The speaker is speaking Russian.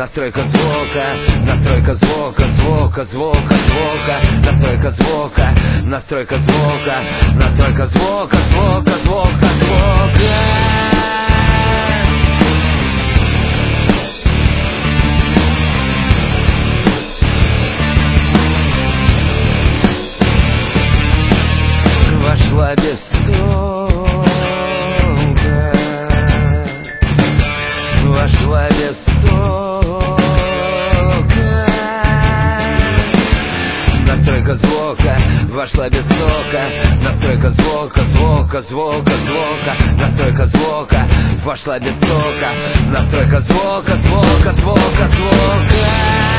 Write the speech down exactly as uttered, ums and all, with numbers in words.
настройка звука, настройка звука, звука, звука, звука, настройка звука, настройка звука, настройка звука, звука, звука, звука. Вошла без стука, вошла без стука. Настройка звука, вошла без стука. Настройка звука, звука, звука, звука. Настройка звука, вошла без стука. Настройка звука, звука, звука, звука.